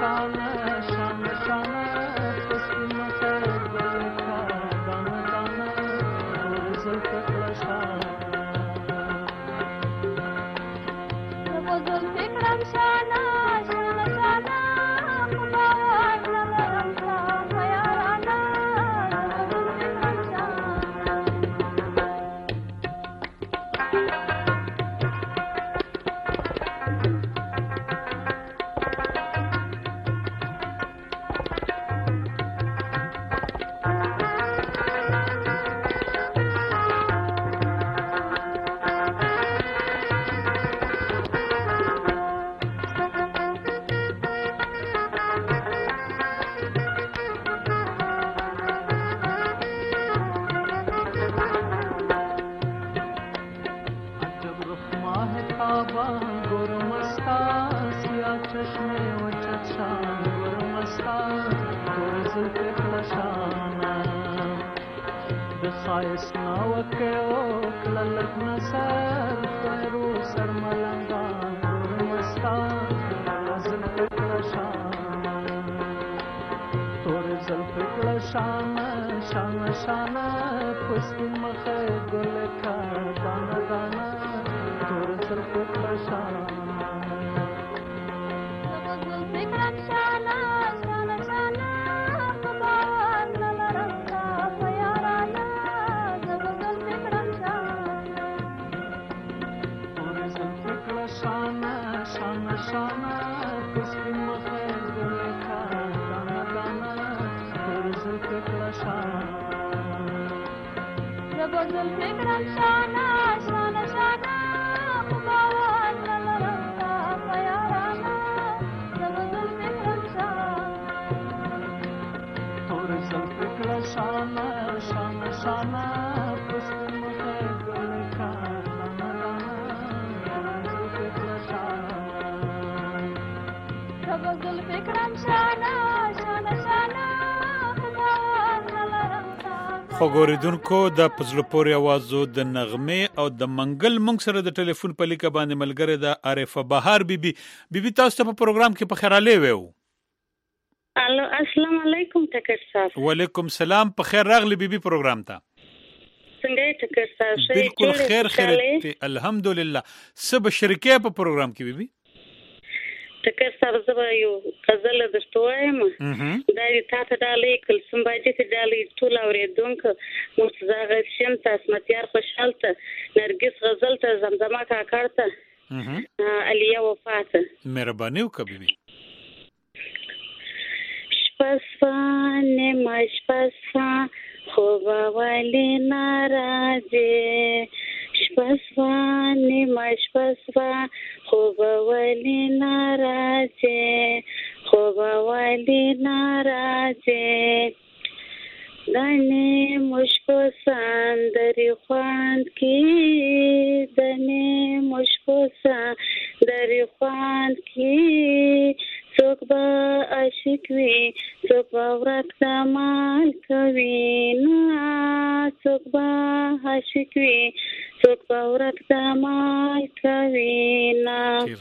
خوګوریدونکو د پزلو پورې आवाजو د نغمه او د منګل مونږ سره د ټلیفون په لیکه باندې ملګری د عارفه بهار بیبي تاسو په پروګرام کې په خیراله ویو. الو السلام علیکم ټکر صاحب. وعلیکم سلام، په خیر راغلی بیبي پروګرام ته. څنګه ټکر صاحب؟ بالکل خیر الحمدلله. سب شریکه په پروګرام کې بیبي ټکر صاحب زه یو غزل درته وایم. دا د تاسو ډالې کلسم باندې ته ډالې ټول اوریدونکو مرتضی غشم تاسو متیار خوشالته نرګس غزل ته زمزمه کاکړته علیا وفات مهرباني وکړئ. شپسفانه مشپسفا خوبا ولی ناراضه شپسفانه مشپسفا خوبا ولی ناراضه خوبا ولی ناراضه دنه مشکو ساندری خواند کی دنه مشکو ساندری خواند کی څوک به عاشق وي څوک به ورک کمال کوي نه څوک به عاشق وي څوک به ورک کمال کوي نه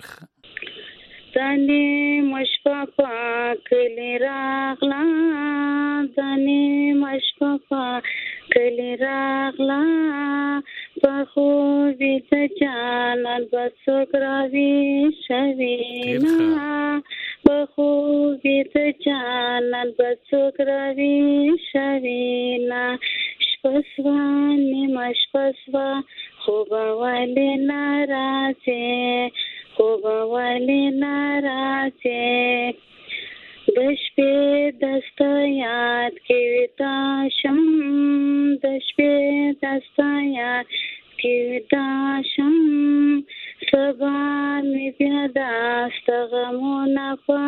دانې مشپا پاکلی راغلا دانې مشپا پاکلی راغلا پخو وی د جانان بڅوک راوي شوي نه بخو وی د جانان بڅوک راوي شوي نه شپسوان مشپسوا خوبا ولی ناراضه خوبا ولی ناراضه دشپې دستا یاد کې وتا شم دشپې دستا یاد کې وتا شم سبا می بیا داست غمونه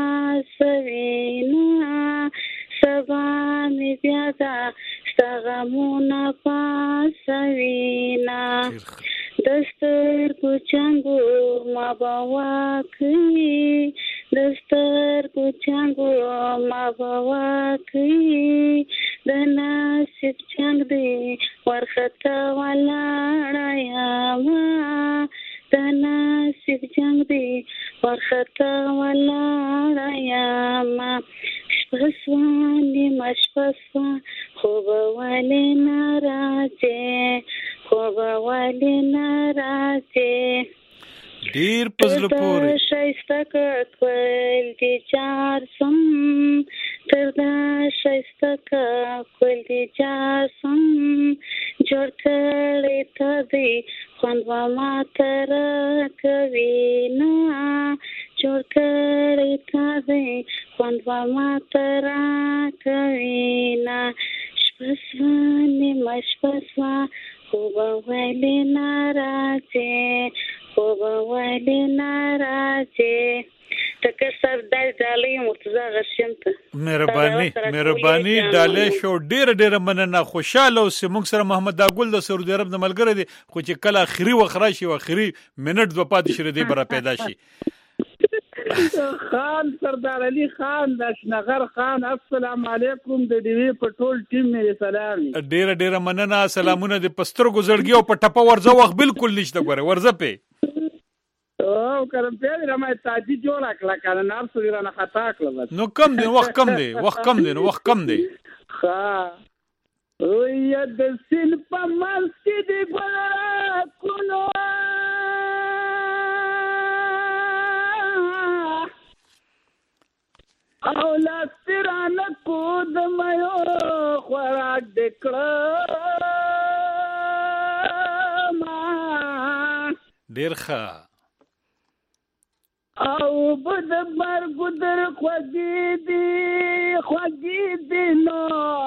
پاسوینا سبا می بیا داست غمونه پاسوینا دستر کو چنگو ما باواکی دستر کو چنگو ما باواکی دناسب چنگ دی ورخطا ولاړا یا ما دناسب چنگ دی ورخطا ولاړه یما شپه سوه نیمه شپه سوه خوبه ولې نه راځې خوبه ولې نه راځې ډیر پزله پورې شایسته کول دي جار سم تر دا شایسته کول دي جار سم جوړ کړی تا دی خوند به ما ته راکوي نه جوړ کړی تا دی خوند به ما ته راکوي نه شپه سوه نیمه شپه سوه خوبه ولې نه راځې خوبه ولې نه راځې ټکر صاحب دا ډالۍ مرتضی غشیم ته مهرباني ډالۍ شو ډیره مننه خوشاله اوسې موږ سره محمد داګل د سعودي عرب د ملګری دی خو چې کله اخري وخت راشي او اخري منټ دوه پاتې شي دی برا پیدا شي خان سردار علي خان دشنغر خان السلام علیکم د ډیوی په ټول ټیم مې سلام ډیره مننه سلامونه د پستر گزړګي او په ټپه ورځه وخت بالکل نشته ګوره ورځه په او کرم په رمای تاجی جوړ کړه کنه نار سویره نه خطا کړل نو کم دی وخت کم دی ها او یا د سین په مانس کې دی ګل کونو او لاسترانه کود مېو خوراک دکړه ما ډیر ښه او بد مرګ در خوږی دی نو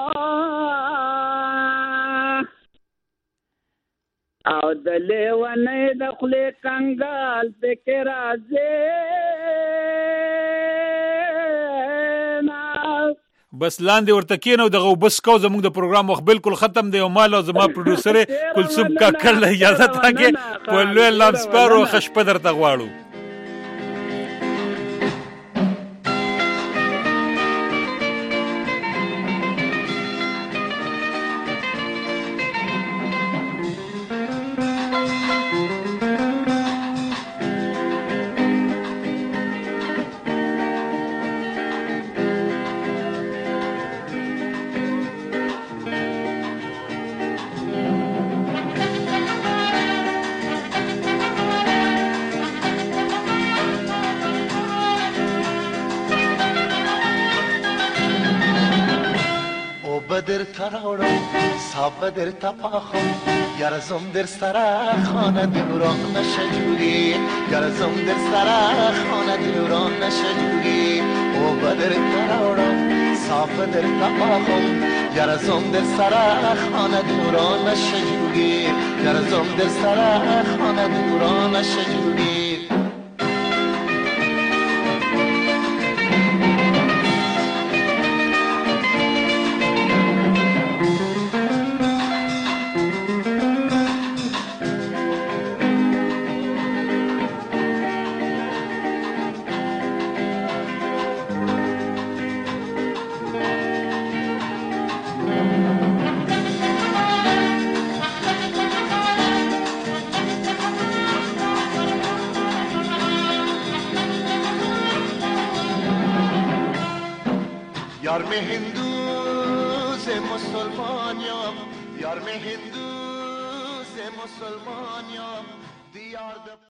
او د لیوانې د خولې کنګال پکې راځي بس لاندې ورته کېنو دغه بس کو زموږ د پروګرام وخت بالکل ختم دی او مال او زما پروډوسر کلثوم کاکړ له اجازه راکې په لوی لامسپارو خشپه درته غواړو بدر تراورم صاحب در تپاخم یارزم در سرا خانه دوران نشجوری یارزم در سرا خانه دوران نشجوری او بدر تراورم صاحب در تپاخم یارزم در سرا خانه دوران نشجوری یارزم در سرا خانه دوران نشجوری یار میں ہندو سے مسلمان یار میں ہندو سے مسلمان دیار